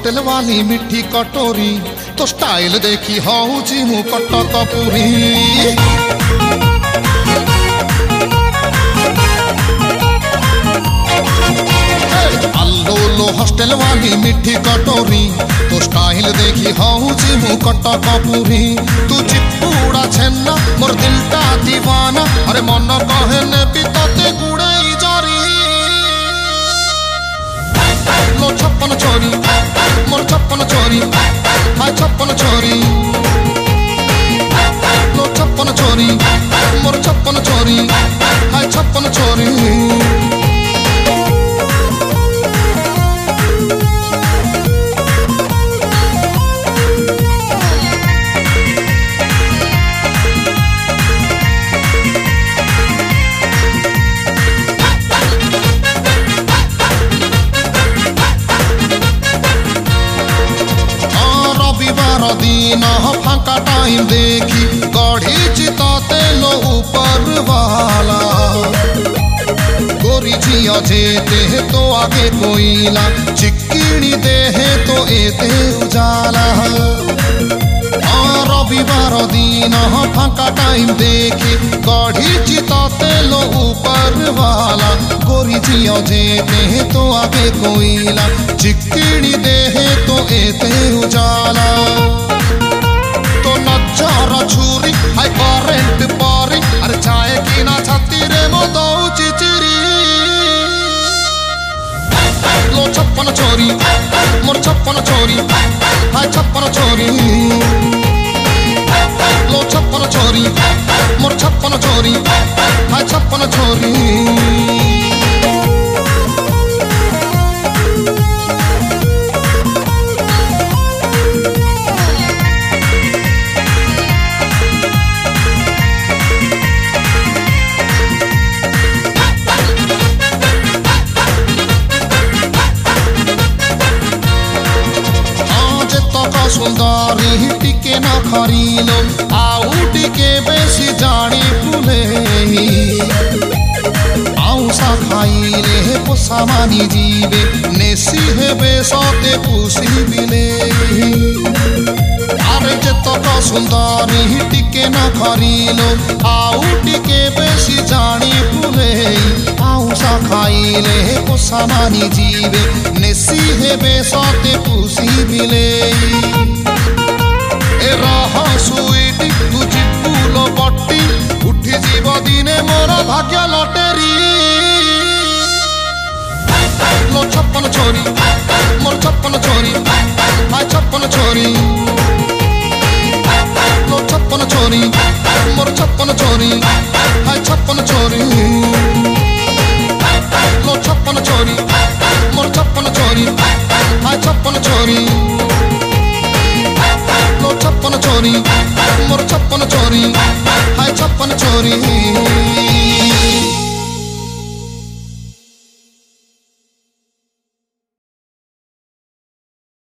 Hostel वाली मिठी कटोरी तो स्टाइल देखी हूँ मु कटक पुरी। अल्लो हॉस्टल वाली मिठी कटोरी तो स्टाइल देखी हूँ मु कटक पुरी। तू चिपुड़ा छेना मोर दिलटा दीवाना अरे मन कहे ने भी तते गुड़ाई जारी। लो छप्पन छोरी मोर छप्पन छोरी हाय छप्पन छोरी। लो छप्पन छोरी मोर छप्पन छोरी हाय छप्पन छोरी। दिन फांका टाइम देखी गढ़ी चिता तेलो ऊपर वाला। गोरी झिया जेते तो आगे कोयला चिक्किणी देहे तो एते उजाला। रविवार दिन फांका टाइम देखी गढ़ी चिता तेलो ऊपर वाला। गोरी झिया जेते तो आगे कोयला चिक्किणी देहे तो एते उजाला। तो नजर छुरी हाय करेंट पारी अरे चाहे की ना छाती रे मो दो चिचिरी। लो छप्पन छोरी मोर छप्पन छोरी हाय छप्पन छोरी। लो छप्पन छोरी मोर छप्पन छोरी हाय छप्पन छोरी। सुंदरी टिके न खरीलो आउ टिके बेसी जानी फुले। आउसा खाइले पोसा मानी जीवे नेसी हेबे सते पुसी बिले। अरे जेतक सुंदरी टिके न खरीलो आउ टिके बेसी जानी फुले। आउसा खाइले पोसा मानी जीवे नेसी हेबे सते पुसी बिले। सुईटी तू चिपुल बट्टी उठी जीव दिने मोर भाग्य लटेरी। लो छप्पन छोरी मोर छप्पन छोरी हाय छप्पन छोरी। लो छप्पन छोरी मोर छप्पन छोरी हाय छप्पन छोरी। लो छप्पन छोरी मोर छप्पन छोरी हाय छप्पन छोरी। लो छप्पन छोरी मोर छप्पन छोरी हाय छप्पन छोरी।